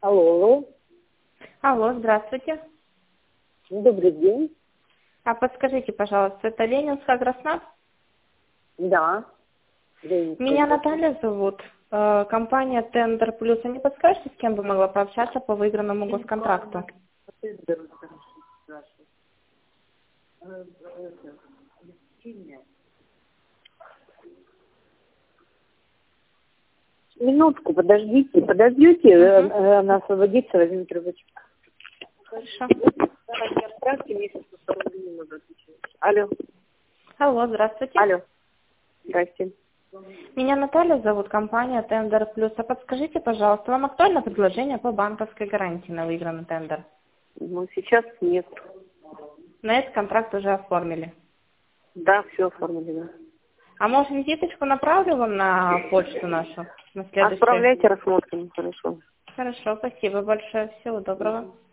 Алло, алло. Алло, здравствуйте. Добрый день. А подскажите, пожалуйста, это Ленинская Гроссмат? Да. Ленинская Меня гроссмат. Наталья зовут. Компания Тендер Плюс. А не подскажете, с кем бы могла пообщаться по выигранному госконтракту? Минутку, подождите, Угу. она освободится, возьмет трубочку. Хорошо. Алло, Алло, здравствуйте. алло. Здрасте. Меня Наталья зовут, компания Тендер Плюс. А подскажите, пожалуйста, вам актуально предложение по банковской гарантии на выигранный тендер? Ну, сейчас нет. На этот контракт уже оформили. Да, все оформили, да. А может, визиточку направлю вам на почту нашу, на следующую? Отправляйте, рассмотрим, хорошо. Хорошо, спасибо большое. Всего доброго.